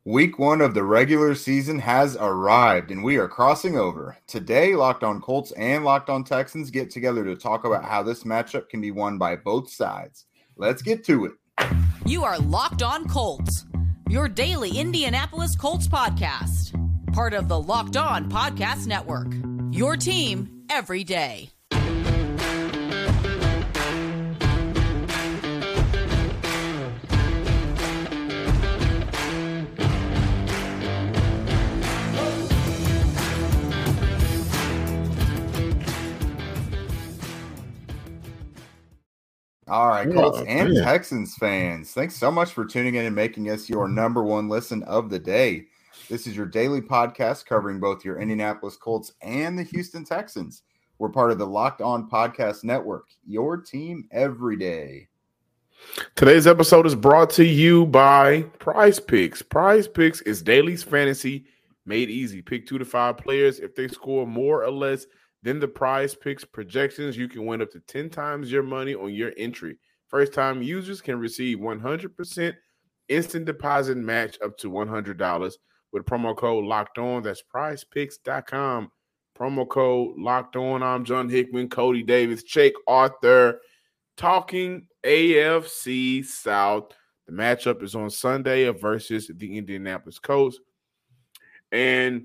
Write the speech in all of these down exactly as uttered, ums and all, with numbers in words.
Week one of the regular season has arrived, and we are crossing over. Today, Locked On Colts and Locked On Texans get together to talk about how this matchup can be won by both sides. Let's get to it. You are Locked On Colts, your daily Indianapolis Colts podcast. Part of the Locked On Podcast Network, your team every day. All right, Colts Oh, and man. Texans fans, thanks so much for tuning in and making us your number one listen of the day. This is your daily podcast covering both your Indianapolis Colts and the Houston Texans. We're part of the Locked On Podcast Network, your team every day. Today's episode is brought to you by Prize Picks. Prize Picks is daily fantasy made easy. Pick two to five players. If they score more or less than the Prize Picks projections, you can win up to ten times your money on your entry. First-time users can receive one hundred percent instant deposit match up to one hundred dollars with promo code Locked On. That's prize picks dot com. Promo code Locked On. I'm John Hickman, Cody Davis, Jake Arthur, talking A F C South. The matchup is on Sunday versus the Indianapolis Colts. And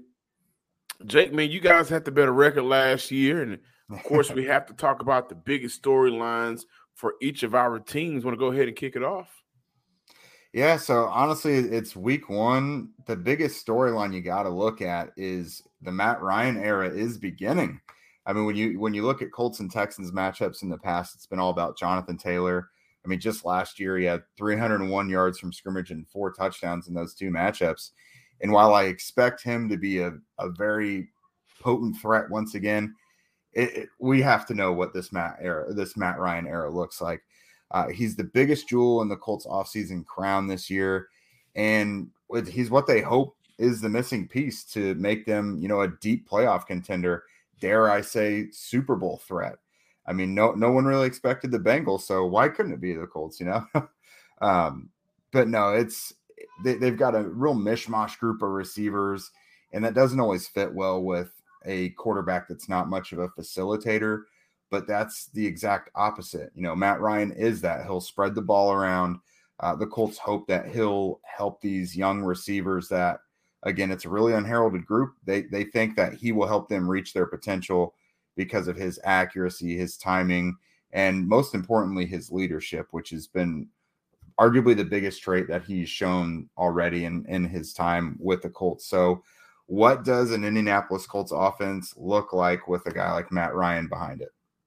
Jake, man, you guys had the better record last year. And, of course, we have to talk about the biggest storylines for each of our teams. Want to go ahead and kick it off? Yeah, so honestly, it's week one. The biggest storyline you got to look at is the Matt Ryan era is beginning. I mean, when you when you look at Colts and Texans matchups in the past, it's been all about Jonathan Taylor. I mean, just last year, he had three hundred one yards from scrimmage and four touchdowns in those two matchups. And while I expect him to be a, a very potent threat once again, it, it, we have to know what this Matt era, this Matt Ryan era looks like. Uh, he's the biggest jewel in the Colts offseason crown this year, and with, he's what they hope is the missing piece to make them, you know, a deep playoff contender. Dare I say, Super Bowl threat? I mean, no, no one really expected the Bengals, so why couldn't it be the Colts? You know, um, but no, it's. They, they've got a real mishmash group of receivers, and that doesn't always fit well with a quarterback that's not much of a facilitator, but that's the exact opposite. You know, Matt Ryan is that. He'll spread the ball around. Uh, the Colts hope that he'll help these young receivers that, again, it's a really unheralded group. They, they think that he will help them reach their potential because of his accuracy, his timing, and most importantly, his leadership, which has been arguably the biggest trait that he's shown already in, in his time with the Colts. So what does an Indianapolis Colts offense look like with a guy like Matt Ryan behind it?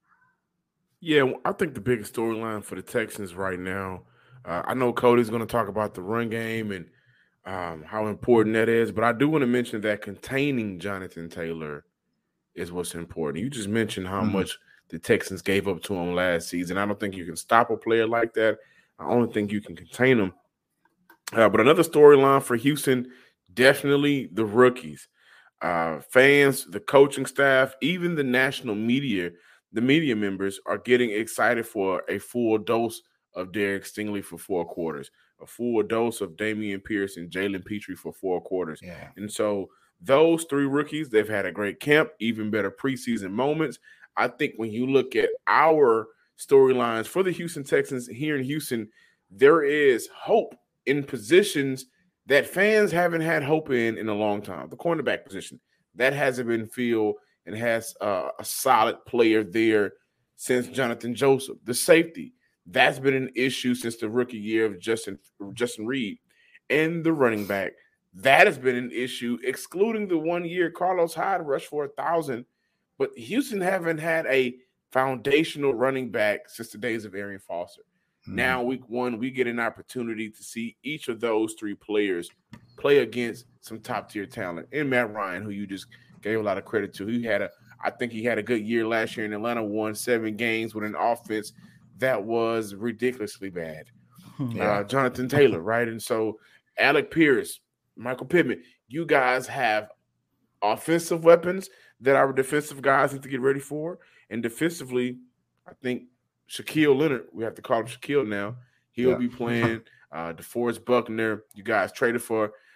Yeah, I think the biggest storyline for the Texans right now, uh, I know Cody's going to talk about the run game and um, how important that is, but I do want to mention that containing Jonathan Taylor is what's important. You just mentioned how mm-hmm. much the Texans gave up to him last season. I don't think you can stop a player like that. I only think you can contain them. Uh, but another storyline for Houston, definitely the rookies. Uh, fans, the coaching staff, even the national media, the media members are getting excited for a full dose of Derek Stingley for four quarters, a full dose of Dameon Pierce and Jalen Petrie for four quarters. Yeah. And so those three rookies, they've had a great camp, even better preseason moments. I think when you look at our storylines for the Houston Texans here in Houston, there is hope in positions that fans haven't had hope in in a long time. The cornerback position, that hasn't been filled and has uh, a solid player there since Jonathan Joseph. The safety, that's been an issue since the rookie year of Justin, Justin Reed. And the running back, that has been an issue, excluding the one year Carlos Hyde rushed for a thousand. But Houston haven't had a foundational running back since the days of Arian Foster. Mm-hmm. Now, week one, we get an opportunity to see each of those three players play against some top-tier talent. And Matt Ryan, who you just gave a lot of credit to, he had a, I think he had a good year last year in Atlanta, won seven games with an offense that was ridiculously bad. Yeah. Uh, Jonathan Taylor, right? And so Alec Pierce, Michael Pittman, you guys have offensive weapons that our defensive guys need to get ready for. And defensively, I think Shaquille Leonard, we have to call him Shaquille now, he'll yeah. be playing. Uh, DeForest Buckner, you guys traded for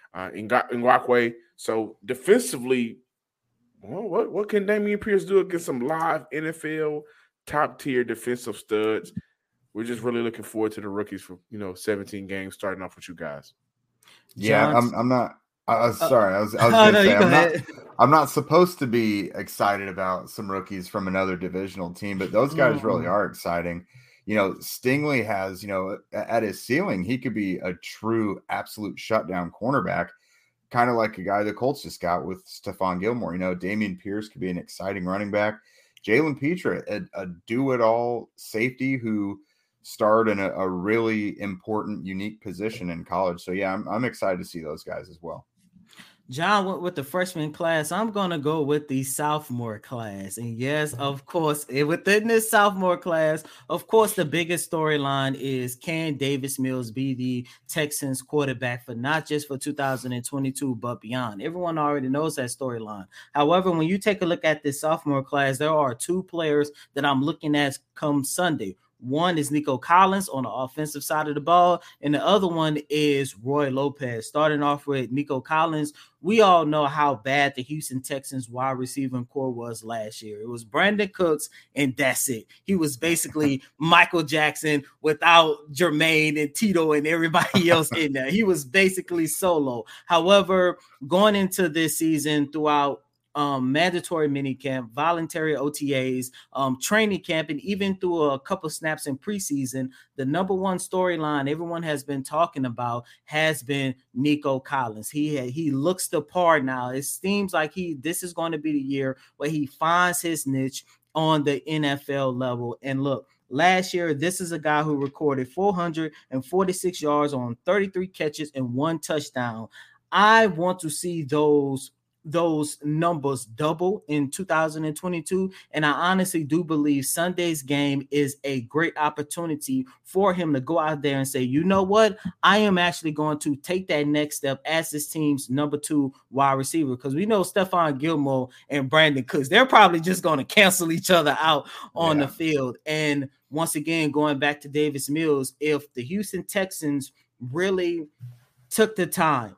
uh, Ngakoue. So defensively, well, what what can Dameon Pierce do against some live N F L top tier defensive studs? We're just really looking forward to the rookies for you know seventeen games starting off with you guys. Yeah, I'm I'm not. I was Uh, sorry. I was I was oh, gonna no, say you go I'm not. ahead. I'm not supposed to be excited about some rookies from another divisional team, but those guys really Mm. are exciting. You know, Stingley has, you know, at his ceiling, he could be a true absolute shutdown cornerback, kind of like a guy the Colts just got with Stephon Gilmore. You know, Dameon Pierce could be an exciting running back. Jalen Petra, a, a do-it-all safety who starred in a, a really important, unique position in college. So, yeah, I'm, I'm excited to see those guys as well. John went with the freshman class. I'm going to go with the sophomore class. And yes, of course, within this sophomore class, of course, the biggest storyline is, can Davis Mills be the Texans quarterback for not just for two thousand twenty-two, but beyond? Everyone already knows that storyline. However, when you take a look at this sophomore class, there are two players that I'm looking at come Sunday. One is Nico Collins on the offensive side of the ball, and the other one is Roy Lopez. Starting off with Nico Collins, we all know how bad the Houston Texans wide receiving core was last year. It was Brandon Cooks, and that's it. He was basically Michael Jackson without Jermaine and Tito and everybody else in there. He was basically solo. However, going into this season throughout Um, mandatory mini camp, voluntary O T As, um, training camp, and even through a couple snaps in preseason, the number one storyline everyone has been talking about has been Nico Collins. He he looks the part now. It seems like he this is going to be the year where he finds his niche on the N F L level. And look, last year, this is a guy who recorded four hundred forty-six yards on thirty-three catches and one touchdown. I want to see those those numbers double in two thousand twenty-two, and I honestly do believe Sunday's game is a great opportunity for him to go out there and say, you know what, I am actually going to take that next step as this team's number two wide receiver, because we know Stephon Gilmore and Brandon Cooks, they're probably just going to cancel each other out on yeah. the field. And once again, going back to Davis Mills, if the Houston Texans really took the time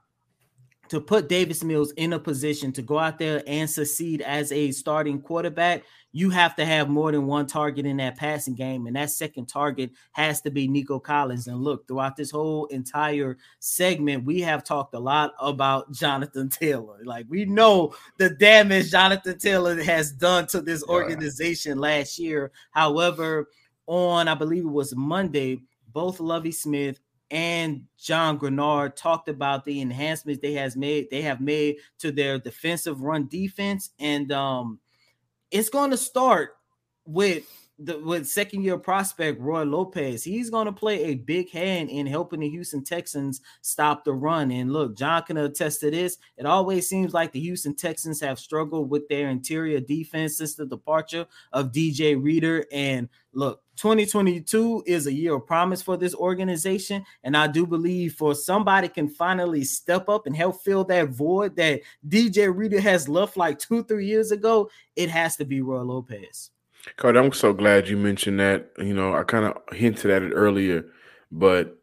to put Davis Mills in a position to go out there and succeed as a starting quarterback, you have to have more than one target in that passing game. And that second target has to be Nico Collins. And look, throughout this whole entire segment, we have talked a lot about Jonathan Taylor. Like, we know the damage Jonathan Taylor has done to this organization yeah. last year. However, on, I believe it was Monday, both Lovie Smith and John Grenard talked about the enhancements they has made, they have made to their defensive run defense. And um, it's going to start with the with second year prospect Roy Lopez. He's going to play a big hand in helping the Houston Texans stop the run. And look, John can attest to this. It always seems like the Houston Texans have struggled with their interior defense since the departure of D J Reader. And look, twenty twenty-two is a year of promise for this organization. And I do believe for somebody can finally step up and help fill that void that D J Reader has left like two, three years ago, it has to be Roy Lopez. Cody, I'm so glad you mentioned that. You know, I kind of hinted at it earlier, but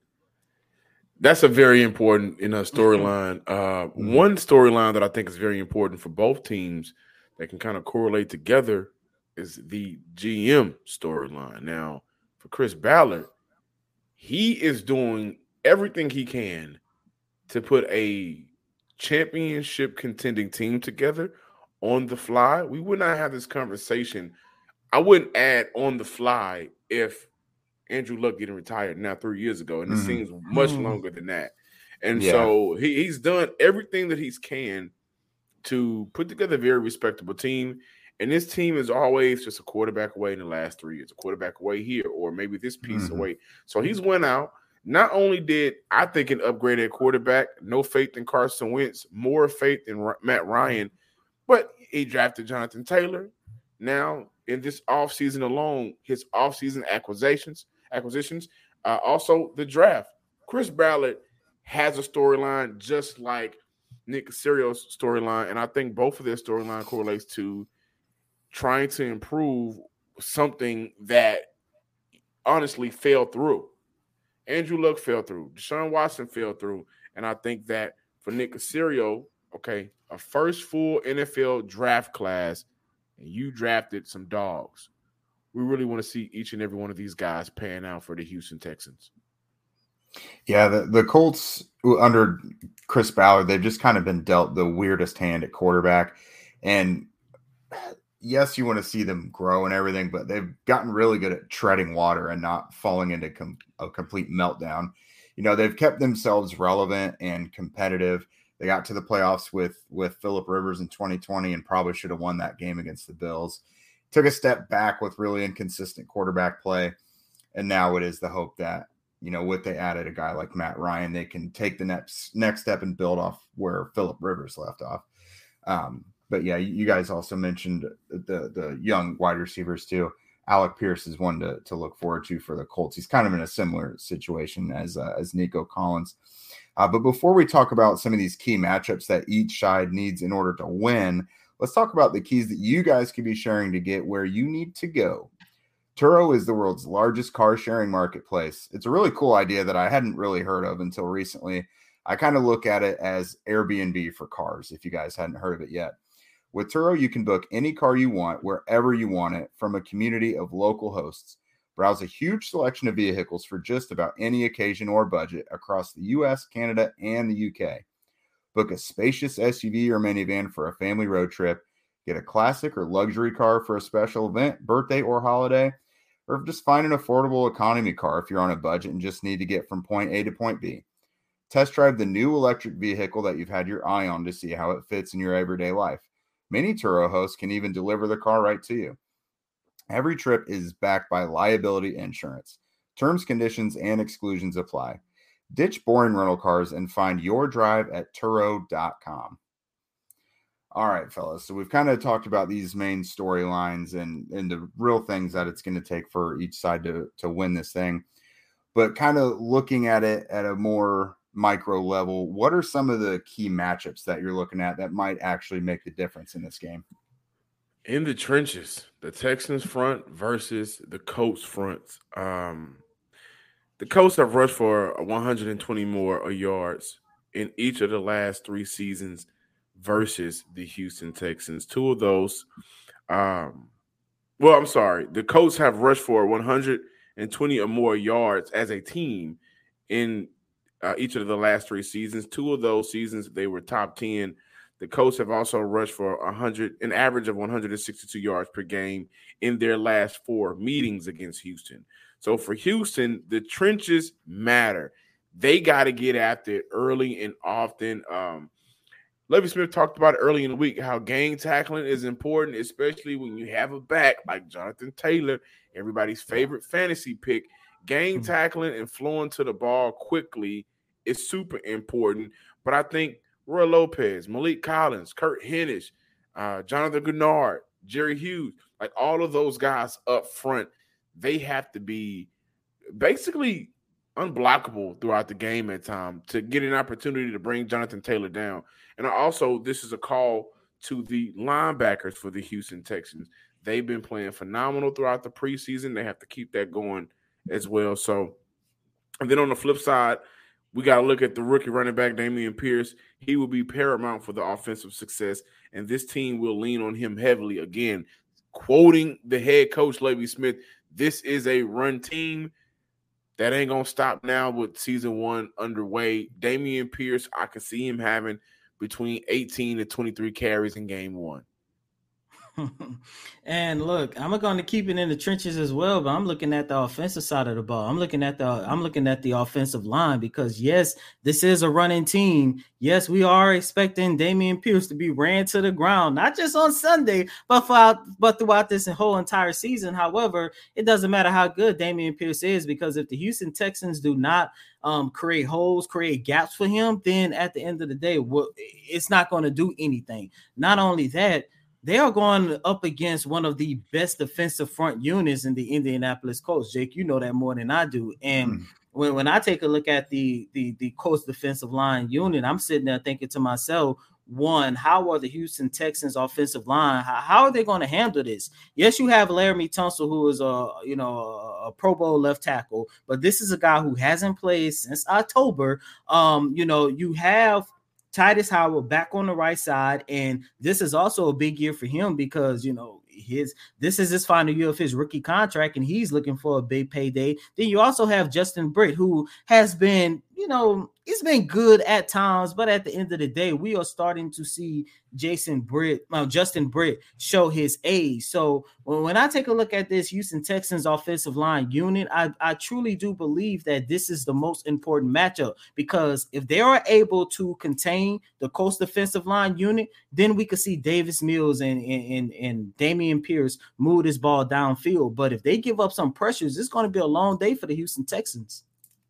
that's a very important in a storyline. Uh, mm-hmm. One storyline that I think is very important for both teams that can kind of correlate together is the G M storyline. Now, for Chris Ballard, he is doing everything he can to put a championship contending team together on the fly. We would not have this conversation. I wouldn't add on the fly if Andrew Luck getting retired now three years ago, and it mm-hmm. seems much longer than that. And yeah. so he, he's done everything that he's can to put together a very respectable team. And this team is always just a quarterback away in the last three years, a quarterback away here, or maybe this piece mm-hmm. away. So he's went out. Not only did I think an upgraded quarterback, no faith in Carson Wentz, more faith in R- Matt Ryan, but he drafted Jonathan Taylor. Now, in this offseason alone, his offseason acquisitions, acquisitions, uh, also the draft. Chris Ballard has a storyline just like Nick Casario's storyline, and I think both of their storyline correlates to trying to improve something that honestly fell through. Andrew Luck fell through. Deshaun Watson fell through, and I think that for Nick Caserio, okay, a first full N F L draft class, and you drafted some dogs. We really want to see each and every one of these guys pan out for the Houston Texans. Yeah, the, the Colts under Chris Ballard, they've just kind of been dealt the weirdest hand at quarterback. And yes, you want to see them grow and everything, but they've gotten really good at treading water and not falling into com- a complete meltdown. You know, they've kept themselves relevant and competitive. They got to the playoffs with, with Phillip Rivers in twenty twenty and probably should have won that game against the Bills. Took a step back with really inconsistent quarterback play. And now it is the hope that, you know, what they added a guy like Matt Ryan, they can take the next next step and build off where Phillip Rivers left off. Um, but yeah, you guys also mentioned the the young wide receivers too. Alec Pierce is one to, to look forward to for the Colts. He's kind of in a similar situation as uh, as Nico Collins. Uh, but before we talk about some of these key matchups that each side needs in order to win, let's talk about the keys that you guys could be sharing to get where you need to go. Turo is the world's largest car sharing marketplace. It's a really cool idea that I hadn't really heard of until recently. I kind of look at it as Airbnb for cars, if you guys hadn't heard of it yet. With Turo, you can book any car you want, wherever you want it, from a community of local hosts. Browse a huge selection of vehicles for just about any occasion or budget across the U S, Canada, and the U K. Book a spacious S U V or minivan for a family road trip. Get a classic or luxury car for a special event, birthday, or holiday. Or just find an affordable economy car if you're on a budget and just need to get from point A to point B. Test drive the new electric vehicle that you've had your eye on to see how it fits in your everyday life. Many Turo hosts can even deliver the car right to you. Every trip is backed by liability insurance. Terms, conditions, and exclusions apply. Ditch boring rental cars and find your drive at Turo dot com. All right, fellas. So we've kind of talked about these main storylines and, and the real things that it's going to take for each side to, to win this thing. But kind of looking at it at a more micro level, what are some of the key matchups that you're looking at that might actually make the difference in this game? In the trenches, the Texans front versus the Colts front. Um, the Colts have rushed for one hundred twenty more yards in each of the last three seasons versus the Houston Texans. Two of those, um, well, I'm sorry. The Colts have rushed for one hundred twenty or more yards as a team in uh, each of the last three seasons. Two of those seasons, they were top ten. The Colts have also rushed for one hundred, an average of one hundred sixty-two yards per game in their last four meetings against Houston. So for Houston, the trenches matter. They got to get after it early and often. Um, Lovie Smith talked about it early in the week, how gang tackling is important, especially when you have a back like Jonathan Taylor, everybody's favorite fantasy pick. Gang tackling and flowing to the ball quickly is super important. But I think Roy Lopez, Malik Collins, Kurt Hennish, uh, Jonathan Gennard, Jerry Hughes, like all of those guys up front, they have to be basically unblockable throughout the game at time to get an opportunity to bring Jonathan Taylor down. And also, this is a call to the linebackers for the Houston Texans. They've been playing phenomenal throughout the preseason. They have to keep that going as well. So, and then on the flip side, we got to look at the rookie running back, Dameon Pierce. He will be paramount for the offensive success, and this team will lean on him heavily. Again, quoting the head coach, Lovie Smith, this is a run team. That ain't going to stop now with season one underway. Dameon Pierce, I can see him having between eighteen to twenty-three carries in game one. And look, I'm going to keep it in the trenches as well, but I'm looking at the offensive side of the ball. I'm looking at the I'm looking at the offensive line because yes, this is a running team. Yes, we are expecting Dameon Pierce to be ran to the ground, not just on Sunday, but throughout but throughout this whole entire season. However, it doesn't matter how good Dameon Pierce is, because if the Houston Texans do not um, create holes, create gaps for him, then at the end of the day, well, it's not going to do anything. Not only that, they are going up against one of the best defensive front units in the Indianapolis Colts. Jake, you know that more than I do. And mm. when, when I take a look at the, the, the Colts defensive line unit, I'm sitting there thinking to myself, one, how are the Houston Texans offensive line? How, how are they going to handle this? Yes, you have Laramie Tunsil, who is a, you know, a Pro Bowl left tackle, but this is a guy who hasn't played since October. Um, you know, you have Tytus Howard back on the right side, and this is also a big year for him because, you know, his this is his final year of his rookie contract, and he's looking for a big payday. Then you also have Justin Britt, who has been, you know, he's been good at times, but at the end of the day, we are starting to see Jason Britt, uh, Justin Britt show his age. So when, when I take a look at this Houston Texans offensive line unit, I, I truly do believe that this is the most important matchup, because if they are able to contain the Colts defensive line unit, then we could see Davis Mills and, and, and, and Dameon Pierce move this ball downfield. But if they give up some pressures, it's going to be a long day for the Houston Texans.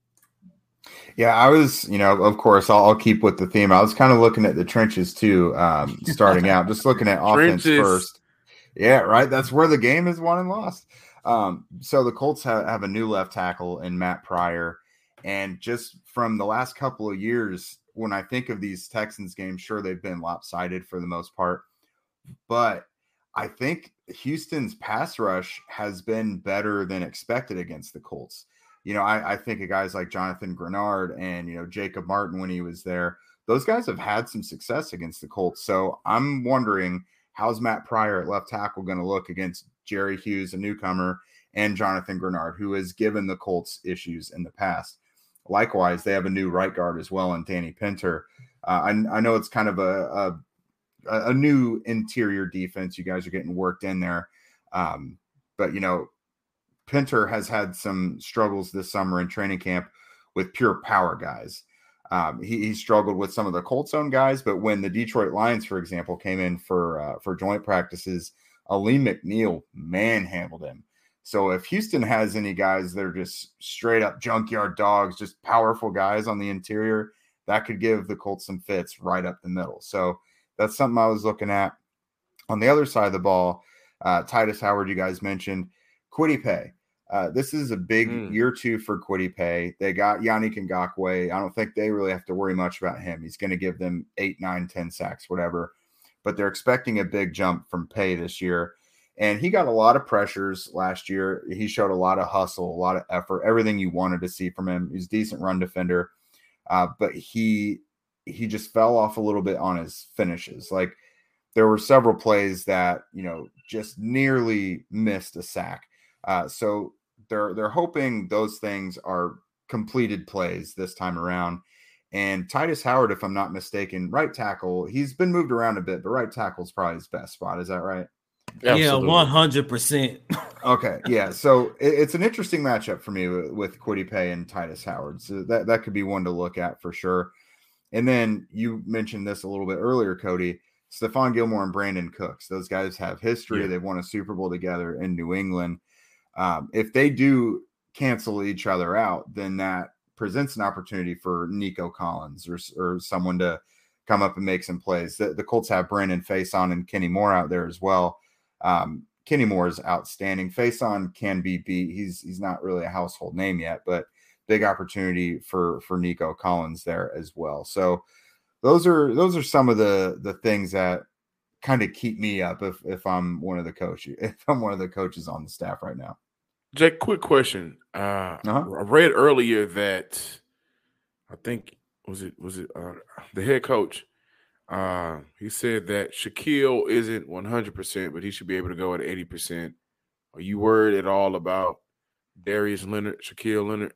Yeah, I was, you know, of course, I'll, I'll keep with the theme. I was kind of looking at the trenches too, um, starting out, just looking at offense Trenches. first. Yeah, right. That's where the game is won and lost. Um, so the Colts have, have a new left tackle in Matt Pryor. And just from the last couple of years, when I think of these Texans games, sure, they've been lopsided for the most part. But I think Houston's pass rush has been better than expected against the Colts. You know, I, I think of guys like Jonathan Grenard and, you know, Jacob Martin when he was there. Those guys have had some success against the Colts. So I'm wondering, how's Matt Pryor at left tackle going to look against Jerry Hughes, a newcomer, and Jonathan Grenard, who has given the Colts issues in the past. Likewise, they have a new right guard as well in Danny Pinter. Uh, I, I know it's kind of a, a, a new interior defense. You guys are getting worked in there. Um, but, you know, Pinter has had some struggles this summer in training camp with pure power guys. Um, he, he struggled with some of the Colts own guys, but when the Detroit Lions, for example, came in for uh, for joint practices, Aleem McNeil manhandled him. So if Houston has any guys that are just straight up junkyard dogs, just powerful guys on the interior, that could give the Colts some fits right up the middle. So that's something I was looking at. On the other side of the ball, uh, Tytus Howard, you guys mentioned, Kwity Paye. Uh, this is a big mm. year two for Kwity Paye. They got Yannick Ngakoue. I don't think they really have to worry much about him. He's going to give them eight, nine, ten sacks, whatever. But they're expecting a big jump from Paye this year. And he got a lot of pressures last year. He showed a lot of hustle, a lot of effort, everything you wanted to see from him. He's a decent run defender. Uh, but he he just fell off a little bit on his finishes. Like, there were several plays that, you know, just nearly missed a sack. Uh, so they're they're hoping those things are completed plays this time around. And Tytus Howard, if I'm not mistaken, right tackle, he's been moved around a bit, but right tackle is probably his best spot. Is that right? Absolutely. Yeah, one hundred percent. Okay, yeah. So it, it's an interesting matchup for me with, with Kwity Paye and Tytus Howard. So that, that could be one to look at for sure. And then you mentioned this a little bit earlier, Cody, Stephon Gilmore and Brandon Cooks. Those guys have history. Yeah. They've won a Super Bowl together in New England. Um, if they do cancel each other out, then that presents an opportunity for Nico Collins or, or someone to come up and make some plays. The, the Colts have Brandon Faison and Kenny Moore out there as well. Um, Kenny Moore is outstanding. Faison can be beat. He's he's not really a household name yet, but big opportunity for for Nico Collins there as well. So those are those are some of the the things that kind of keep me up if if I'm one of the coaches if I'm one of the coaches on the staff right now. Jake, quick question. Uh, uh-huh. I read earlier that I think was it was it uh, the head coach. Uh, he said that Shaquille isn't one hundred percent, but he should be able to go at eighty percent. Are you worried at all about Darius Leonard, Shaquille Leonard?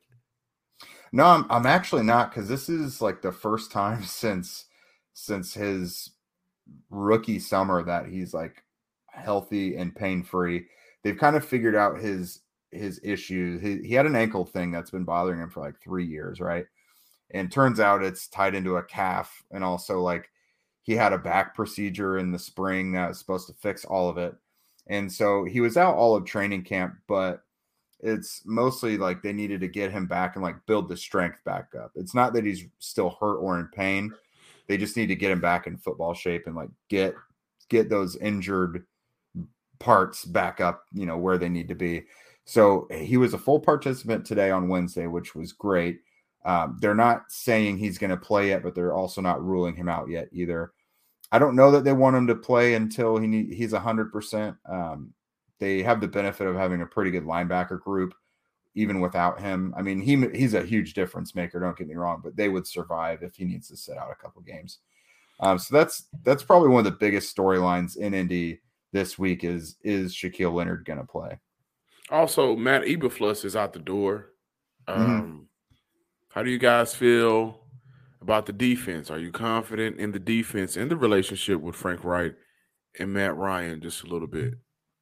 No, I'm I'm actually not, because this is like the first time since since his rookie summer that he's like healthy and pain free. They've kind of figured out his his issues. He, he had an ankle thing that's been bothering him for like three years, right? And turns out it's tied into a calf, and also like he had a back procedure in the spring that was supposed to fix all of it. And so he was out all of training camp, but it's mostly like they needed to get him back and like build the strength back up. It's not that he's still hurt or in pain. They just need to get him back in football shape and like get get those injured parts back up, you know, where they need to be. So he was a full participant today on Wednesday, which was great. Um, they're not saying he's going to play yet, but they're also not ruling him out yet either. I don't know that they want him to play until he need, he's one hundred percent. Um, they have the benefit of having a pretty good linebacker group, even without him. I mean, he he's a huge difference maker, don't get me wrong, but they would survive if he needs to sit out a couple games. Um, so that's that's probably one of the biggest storylines in Indy this week is is Shaquille Leonard going to play? Also, Matt Eberflus is out the door. Um, Mm-hmm. How do you guys feel about the defense? Are you confident in the defense and the relationship with Frank Reich and Matt Ryan just a little bit?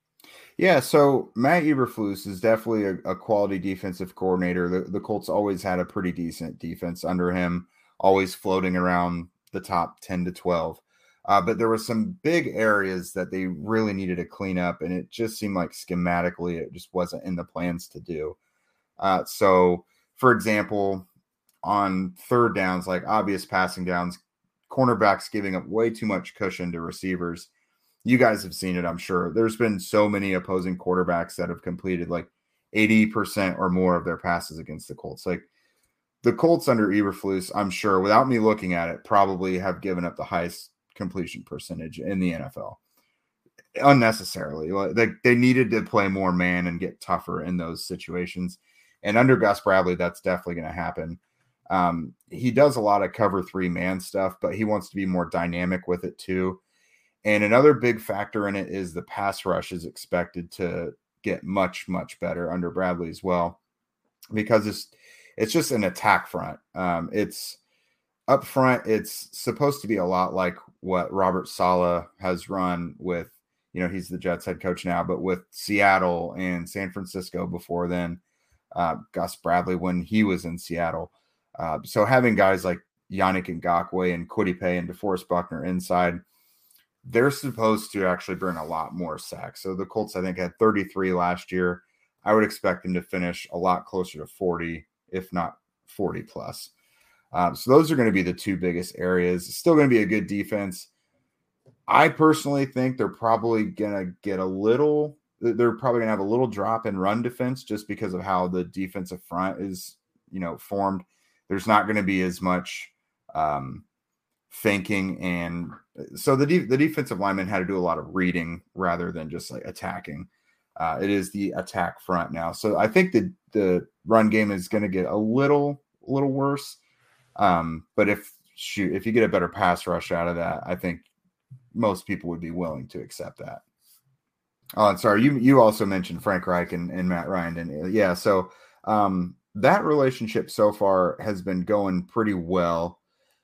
Yeah, so Matt Eberflus is definitely a, a quality defensive coordinator. The, the Colts always had a pretty decent defense under him, always floating around the top ten to twelve. Uh, but there were some big areas that they really needed to clean up, and it just seemed like schematically it just wasn't in the plans to do. Uh, so, for example, on third downs, like obvious passing downs, cornerbacks giving up way too much cushion to receivers. You guys have seen it, I'm sure. There's been so many opposing quarterbacks that have completed like eighty percent or more of their passes against the Colts. Like the Colts under Eberflus, I'm sure, without me looking at it, probably have given up the highest completion percentage in the N F L unnecessarily. Like they, they needed to play more man and get tougher in those situations. And under Gus Bradley, that's definitely going to happen. Um, he does a lot of cover three man stuff, but he wants to be more dynamic with it too. And another big factor in it is the pass rush is expected to get much, much better under Bradley as well, because it's, it's just an attack front. Um, it's up front. It's supposed to be a lot like what Robert Saleh has run with, you know, he's the Jets head coach now, but with Seattle and San Francisco before then, uh, Gus Bradley when he was in Seattle. Uh, so having guys like Yannick Ngakoue and Kwity Paye and DeForest Buckner inside, they're supposed to actually burn a lot more sacks. So the Colts, I think, had thirty-three last year. I would expect them to finish a lot closer to forty, if not forty plus. Um, so those are going to be the two biggest areas. It's still going to be a good defense. I personally think they're probably going to get a little, they're probably going to have a little drop in run defense just because of how the defensive front is, you know, formed. There's not going to be as much um, thinking. And so the, de- the defensive linemen had to do a lot of reading rather than just like attacking. Uh, it is the attack front now. So I think the, the run game is going to get a little, a little worse. Um, but if shoot, if you get a better pass rush out of that, I think most people would be willing to accept that. Oh, and sorry, you you also mentioned Frank Reich and, and Matt Ryan, and yeah, so um, that relationship so far has been going pretty well.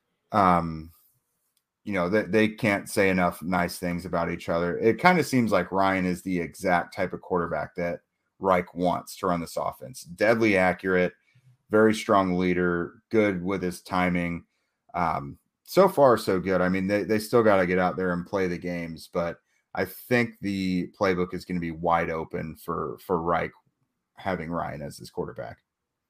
Um, you know, they, they can't say enough nice things about each other. It kind of seems like Ryan is the exact type of quarterback that Reich wants to run this offense. Deadly accurate, very strong leader, good with his timing. Um, so far, so good. I mean, they, they still got to get out there and play the games, but I think the playbook is going to be wide open for, for Reich having Ryan as his quarterback.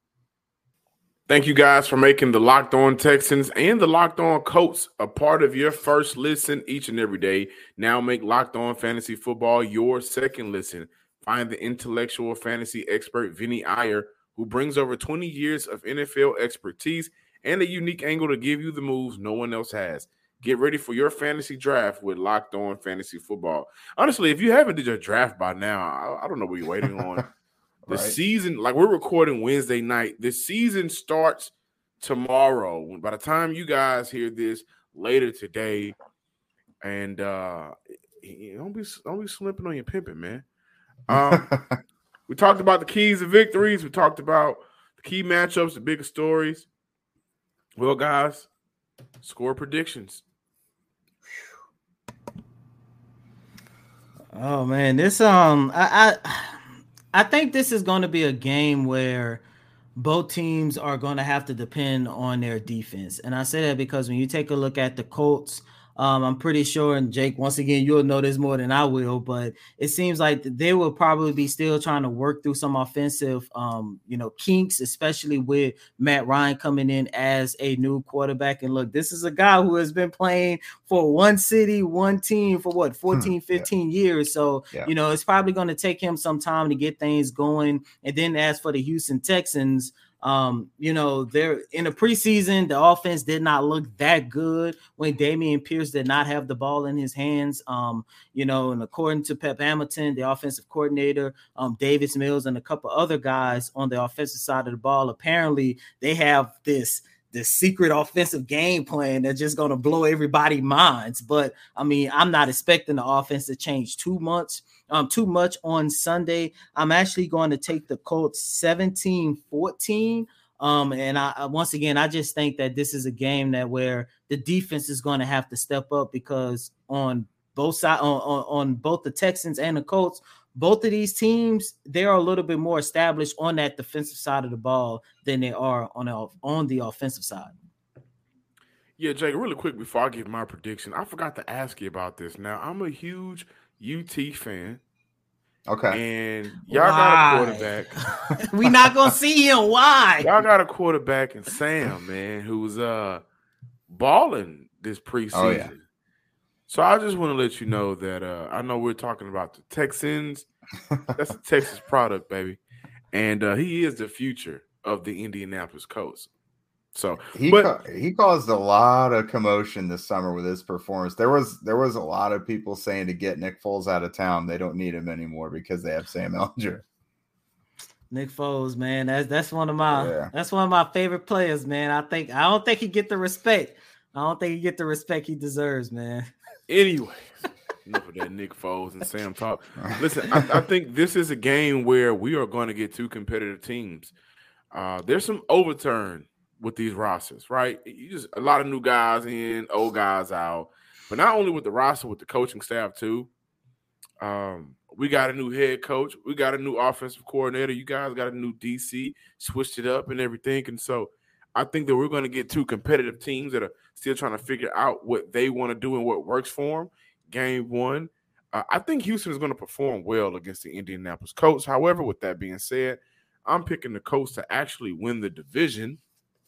Thank you guys for making the Locked On Texans and the Locked On Colts a part of your first listen each and every day. Now make Locked On Fantasy Football your second listen. Find the intellectual fantasy expert Vinny Iyer, who brings over twenty years of N F L expertise and a unique angle to give you the moves no one else has. Get ready for your fantasy draft with Locked On Fantasy Football. Honestly, if you haven't did your draft by now, I, I don't know what you're waiting on. The right. season, like we're recording Wednesday night, the season starts tomorrow. By the time you guys hear this later today, and uh, don't be don't be slipping on your pimping, man. Um, we talked about the keys to victories. We talked about the key matchups, the biggest stories. Well, guys, score predictions. Oh man, this um, I I, I think this is going to be a game where both teams are going to have to depend on their defense, and I say that because when you take a look at the Colts. Um, I'm pretty sure, and Jake, once again, you'll know this more than I will, but it seems like they will probably be still trying to work through some offensive, um, you know, kinks, especially with Matt Ryan coming in as a new quarterback. And look, this is a guy who has been playing for one city, one team for what, fourteen, fifteen yeah. years. So, yeah. you know, it's probably going to take him some time to get things going. And then as for the Houston Texans, Um, you know, they're in the preseason, the offense did not look that good when Dameon Pierce did not have the ball in his hands. Um, you know, and according to Pep Hamilton, the offensive coordinator, um, Davis Mills, and a couple other guys on the offensive side of the ball, apparently they have this the secret offensive game plan that's just going to blow everybody's minds. But I mean, I'm not expecting the offense to change too much, um, too much on Sunday. I'm actually going to take the Colts seventeen fourteen. Um, and I, once again, I just think that this is a game that where the defense is going to have to step up, because on both sides, on, on, on both the Texans and the Colts, both of these teams, they are a little bit more established on that defensive side of the ball than they are on the, on the offensive side. Yeah, Jake, really quick before I give my prediction, I forgot to ask you about this. Now, I'm a huge U T fan. Okay. And y'all Why? got a quarterback. We're not going to see him. Why? Y'all got a quarterback in Sam, man, who's uh balling this preseason. Oh, yeah. So I just want to let you know that uh, I know we're talking about the Texans. That's a Texas product, baby. And uh, he is the future of the Indianapolis Colts. So he but, ca- he caused a lot of commotion this summer with his performance. There was there was a lot of people saying to get Nick Foles out of town. They don't need him anymore because they have Sam Ehlinger. Nick Foles, man, that's that's one of my yeah. that's one of my favorite players, man. I think I don't think he get the respect. I don't think he get the respect he deserves, man. Anyway, enough of that Nick Foles and Sam talk. Listen, I, I think this is a game where we are going to get two competitive teams. Uh, there's some overturn with these rosters, right? You just a lot of new guys in, old guys out. But not only with the roster, with the coaching staff too. Um, we got a new head coach. We got a new offensive coordinator. You guys got a new D C, switched it up and everything. And so I think that we're going to get two competitive teams that are still trying to figure out what they want to do and what works for them. Game one. Uh, I think Houston is going to perform well against the Indianapolis Colts. However, with that being said, I'm picking the Colts to actually win the division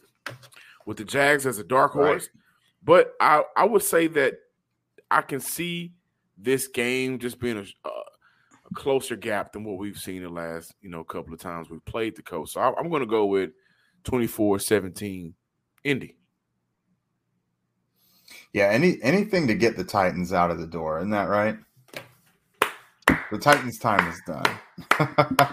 with the Jags as a dark horse. Right. But I, I would say that I can see this game just being a, a closer gap than what we've seen the last, you know, couple of times we've played the Colts. So I, I'm going to go with twenty-four seventeen Indy. Yeah, any anything to get the Titans out of the door. Isn't that right? The Titans' time is done.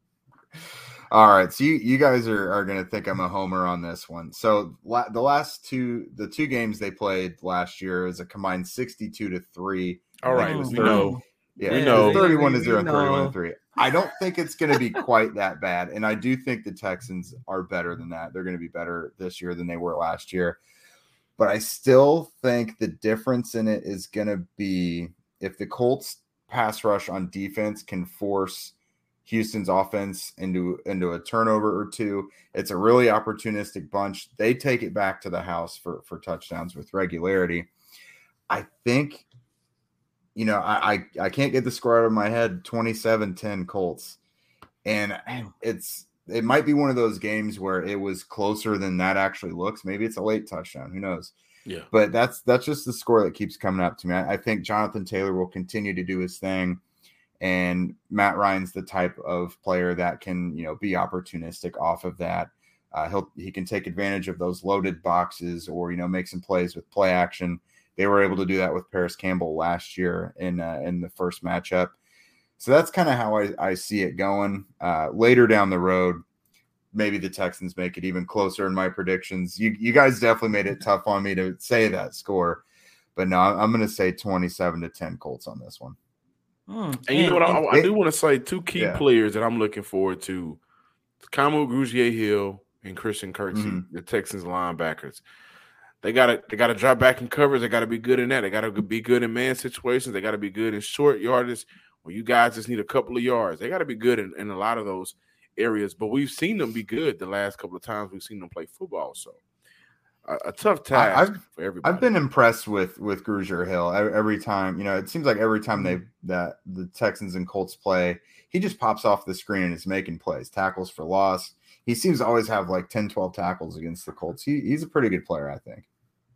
All right, so you, you guys are, are going to think I'm a homer on this one. So la- the last two, the two games they played last year was a combined sixty-two to three. All right, it was we thirty, know. Yeah, we know. thirty-one to zero and thirty-one to three. I don't think it's going to be quite that bad, and I do think the Texans are better than that. They're going to be better this year than they were last year. But I still think the difference in it is going to be if the Colts pass rush on defense can force Houston's offense into, into a turnover or two. It's a really opportunistic bunch. They take it back to the house for, for touchdowns with regularity. I think, you know, I, I, I can't get the score out of my head, twenty-seven ten Colts. And it's it might be one of those games where it was closer than that actually looks. Maybe it's a late touchdown. Who knows? Yeah. But that's that's just the score that keeps coming up to me. I, I think Jonathan Taylor will continue to do his thing. And Matt Ryan's the type of player that can, you know, be opportunistic off of that. Uh, he'll he can take advantage of those loaded boxes, or, you know, make some plays with play action. They were able to do that with Paris Campbell last year in uh, in the first matchup. So that's kind of how I, I see it going. Uh, later down the road, maybe the Texans make it even closer in my predictions. You you guys definitely made it tough on me to say that score, but no, I'm going to say twenty-seven to ten Colts on this one. Hmm. And you know what? I, I do want to say two key yeah. players that I'm looking forward to: Kamu Grugier-Hill and Christian Kirksey, mm-hmm. the Texans linebackers. They gotta they gotta drop back in coverage. They gotta be good in that. They gotta be good in man situations. They gotta be good in short yardage where you guys just need a couple of yards. They gotta be good in, in a lot of those areas. But we've seen them be good the last couple of times we've seen them play football. So a, a tough task I've, for everybody. I've been impressed with with Grugier-Hill every time. You know, it seems like every time they that the Texans and Colts play, he just pops off the screen and is making plays, tackles for loss. He seems to always have like ten, twelve tackles against the Colts. He, he's a pretty good player, I think.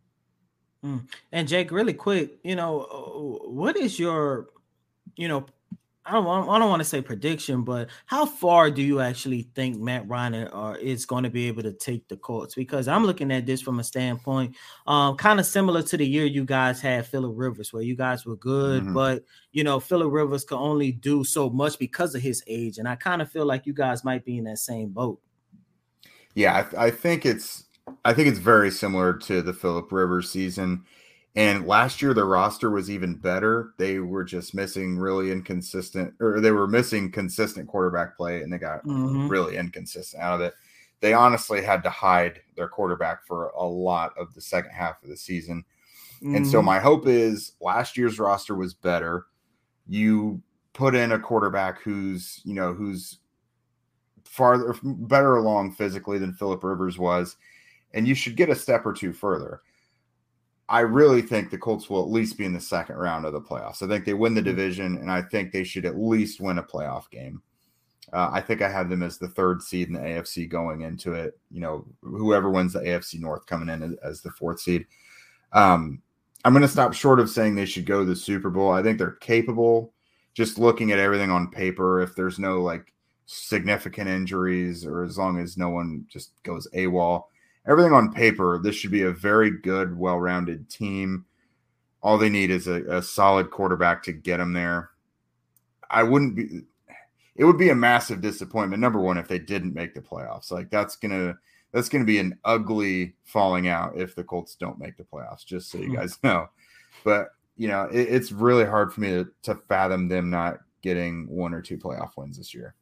Mm. And Jake, really quick, you know, what is your, you know, I don't want, I don't want to say prediction, but how far do you actually think Matt Ryan are, is going to be able to take the Colts? Because I'm looking at this from a standpoint, um, kind of similar to the year you guys had Phillip Rivers, where you guys were good, mm-hmm. but, you know, Phillip Rivers could only do so much because of his age. And I kind of feel like you guys might be in that same boat. Yeah, I, I think it's I think it's very similar to the Phillip Rivers season. And last year, the roster was even better. They were just missing really inconsistent, or they were missing consistent quarterback play, and they got mm-hmm. really inconsistent out of it. They honestly had to hide their quarterback for a lot of the second half of the season. Mm-hmm. And so my hope is last year's roster was better. You put in a quarterback who's, you know, who's farther, better along physically than Phillip Rivers was, and you should get a step or two further. I really think the Colts will at least be in the second round of the playoffs. I think they win the division, and I think they should at least win a playoff game. Uh, I think I have them as the third seed in the A F C going into it. You know, whoever wins the A F C North coming in as, as the fourth seed. Um, I'm going to stop short of saying they should go to the Super Bowl. I think they're capable. Just looking at everything on paper, if there's no like significant injuries, or as long as no one just goes AWOL. Everything on paper, this should be a very good, well-rounded team. All they need is a, a solid quarterback to get them there. I wouldn't be – it would be a massive disappointment, number one, if they didn't make the playoffs. Like, that's going to that's gonna be an ugly falling out if the Colts don't make the playoffs, just so you guys know. But, you know, it, it's really hard for me to, to fathom them not getting one or two playoff wins this year.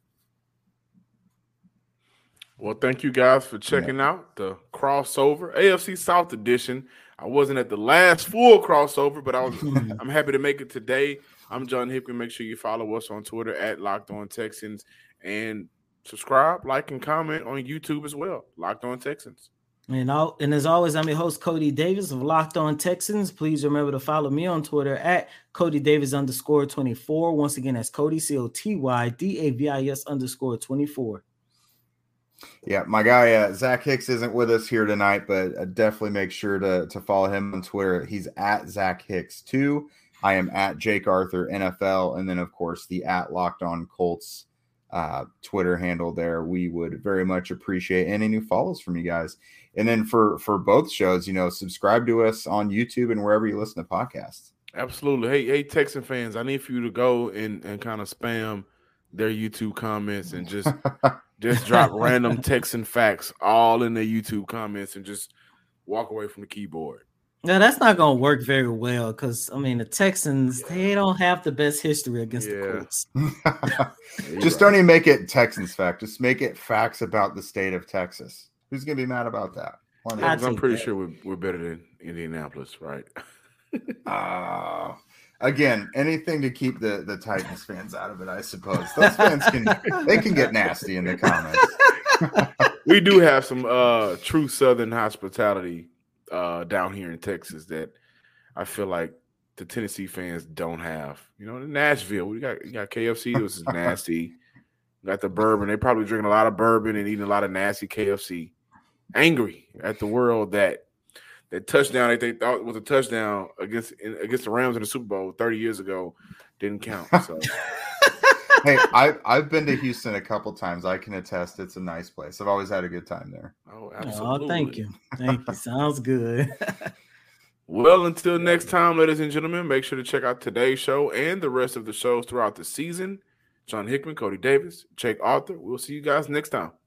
Well, thank you guys for checking yeah. out the crossover A F C South edition. I wasn't at the last full crossover, but I was. I'm happy to make it today. I'm John Hickman. Make sure you follow us on Twitter at Locked On Texans, and subscribe, like, and comment on YouTube as well. Locked On Texans. And all, and as always, I'm your host, Cody Davis of Locked On Texans. Please remember to follow me on Twitter at Cody Davis underscore twenty-four. Once again, that's Cody C O T Y D A V I S underscore twenty-four. Yeah, my guy uh, Zach Hicks isn't with us here tonight, but uh, definitely make sure to to follow him on Twitter. He's at Zach Hicks two. I am at Jake Arthur N F L, and then of course the at Locked On Colts uh, Twitter handle there. We would very much appreciate any new follows from you guys. And then for for both shows, you know, subscribe to us on YouTube and wherever you listen to podcasts. Absolutely. Hey, hey, Texan fans, I need for you to go and and kind of spam their YouTube comments and just. Just drop random Texan facts all in the YouTube comments and just walk away from the keyboard. Yeah, that's not going to work very well because, I mean, the Texans, yeah. they don't have the best history against yeah. the Colts. Just right. don't even make it Texans fact. Just make it facts about the state of Texas. Who's going to be mad about that? Yeah, I'm pretty that. sure we're, we're better than Indianapolis, right? uh, Again, anything to keep the, the Titans fans out of it, I suppose. Those fans can they can get nasty in the comments. We do have some uh, true Southern hospitality uh, down here in Texas that I feel like the Tennessee fans don't have. You know, in Nashville, we got you got K F C, which is nasty. We got the bourbon. They probably drinking a lot of bourbon and eating a lot of nasty K F C. Angry at the world that That touchdown that they thought was a touchdown against against the Rams in the Super Bowl thirty years ago didn't count. So, hey, I've I've been to Houston a couple times. I can attest it's a nice place. I've always had a good time there. Oh, absolutely. Oh, thank you, thank you. Sounds good. Well, until next time, ladies and gentlemen, make sure to check out today's show and the rest of the shows throughout the season. John Hickman, Cody Davis, Jake Arthur. We'll see you guys next time.